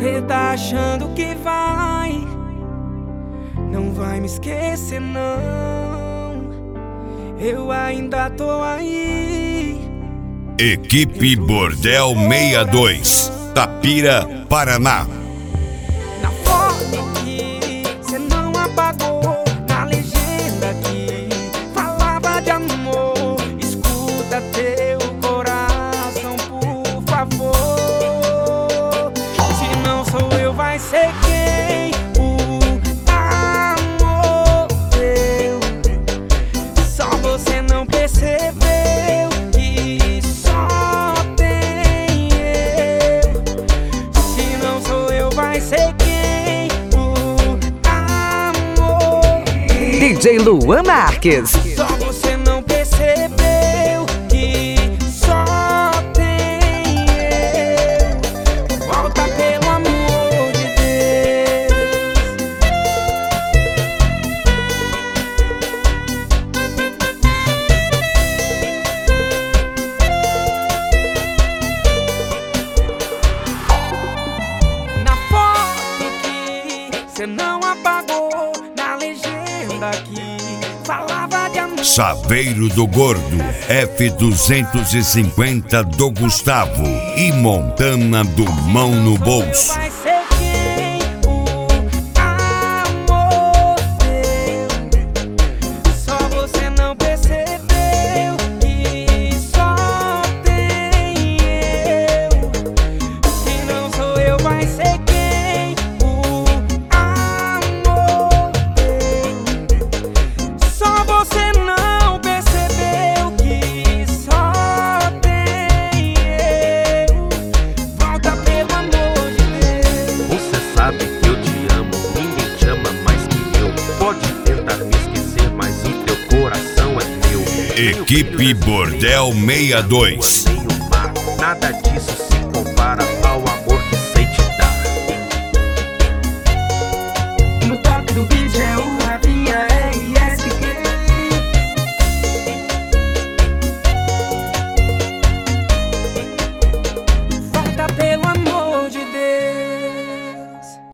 Cê tá achando que não vai me esquecer não. Eu ainda tô aí. Equipe Bordel 62, Tapira, Paraná. Na foto que cê não apagou, na legenda que falava de amor. Escuta teu coração, por favor. Se não sou eu, vai ser quem? O amor teu. Só você não percebeu que só tem eu. Se não sou eu, vai ser quem? O amor. DJ Luan Marques. Só você não percebeu que só tem eu. Volta pelo amor de Deus. Na foto que cê não apagou, na legenda que falava de amor. Saveiro do Gordo, F250 do Gustavo e Montana do Mão no Bolso. Vai ser quem? O amor teu. Só você não percebeu que só tem eu. Se não sou eu, vai ser quem? O amor teu. Só você não percebeu que só tem eu. Volta pelo amor de Deus. Você sabe que eu te amo, ninguém te ama mais que eu. Pode tentar me esquecer, mas o teu coração é meu. Equipe Bordel 62. Nem o mar, nada disso